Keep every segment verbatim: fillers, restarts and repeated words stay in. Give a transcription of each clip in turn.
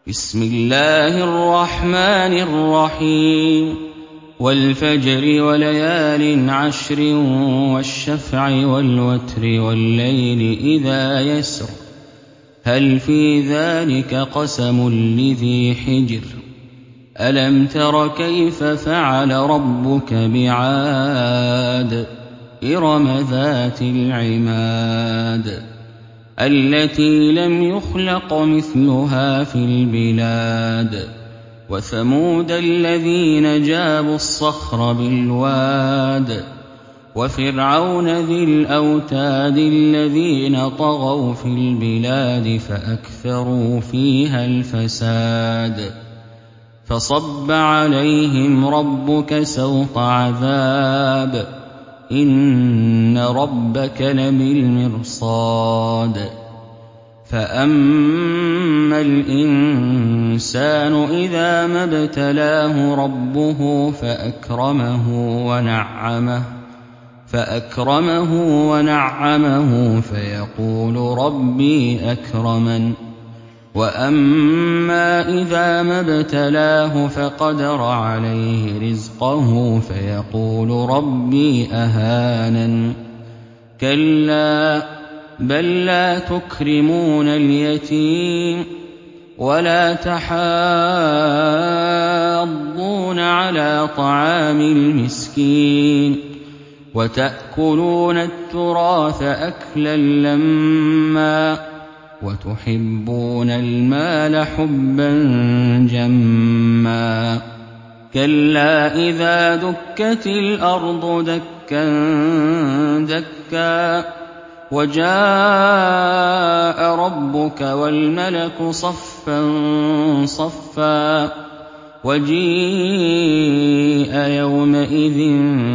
بسم الله الرحمن الرحيم والفجر وليال عشر والشفع والوتر والليل إذا يسر هل في ذلك قسم لذي حجر ألم تر كيف فعل ربك بعاد إرم ذات العماد التي لم يخلق مثلها في البلاد وثمود الذين جابوا الصخر بالواد وفرعون ذي الأوتاد الذين طغوا في البلاد فأكثروا فيها الفساد فصب عليهم ربك سوط عذاب إن ربك لبالمرصاد فأما الإنسان إذا ما ابتلاه ربه فأكرمه ونعمه فأكرمه ونعمه فيقول ربي أكرمن وأما إذا ما ابتلاه فقدر عليه رزقه فيقول ربي أهانن كلا بل لا تكرمون اليتيم ولا تحاضون على طعام المسكين وتأكلون التراث أكلا لما وتحبون المال حبا جما كلا إذا دكت الأرض دكا دكا وجاء ربك والملك صفا صفا وجيء يومئذ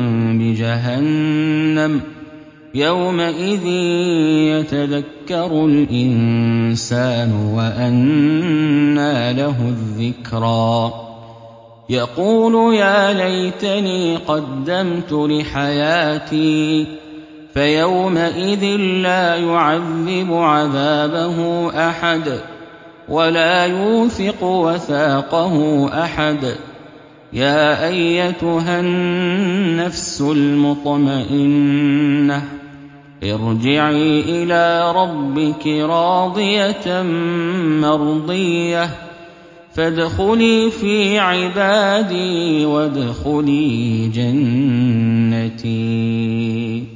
بجهنم يومئذ يتذكر الإنسان وأنى له الذكرى يقول يا ليتني قدمت لحياتي فيومئذ لا يعذب عذابه أحد ولا يوثق وثاقه أحد يا أيتها النفس المطمئنة ارجعي إلى ربك راضية مرضية فادخلي في عبادي وادخلي جنتي.